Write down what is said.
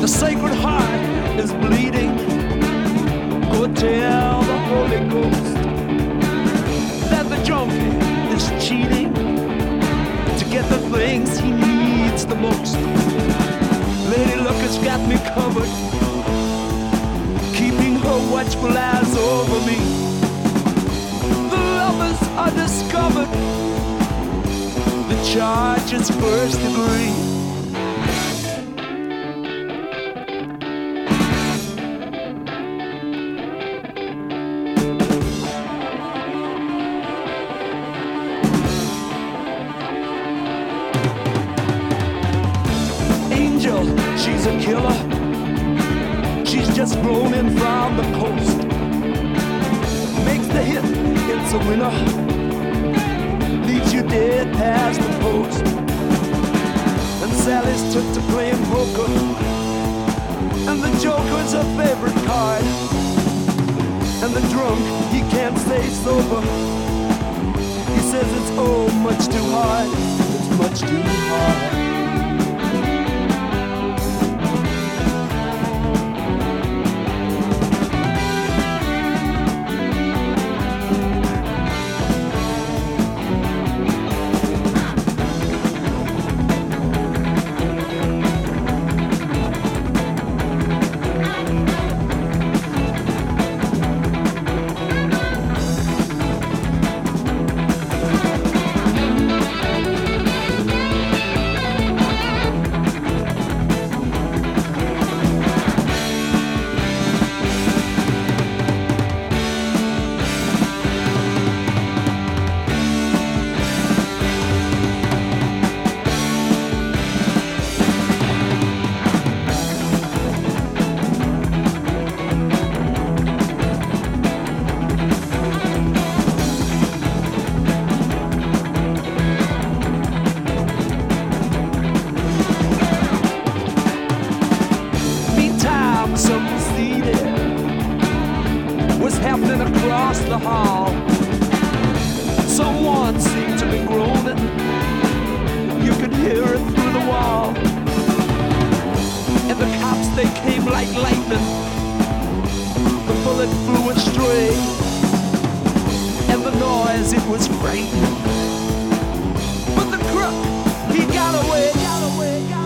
The Sacred Heart is bleeding. Go tell the Holy Ghost that the junkie is cheating to get the things he needs the most. Lady Luck has got me covered, keeping her watchful eyes over me. The lovers are discovered. The charge is first degree. She's a killer. She's just flown in from the coast. Makes the hit, it's a winner. Leaves you dead past the post. And Sally's took to playing poker, and the joker's her favorite card. And the drunk, he can't stay sober. He says it's oh much too hard. It's much too hard. Happening across the hall. Someone seemed to be groaning. You could hear it through the wall. And the cops, they came like lightning. The bullet flew astray, and the noise, it was frightening. But the crook, he got away, got away, got away.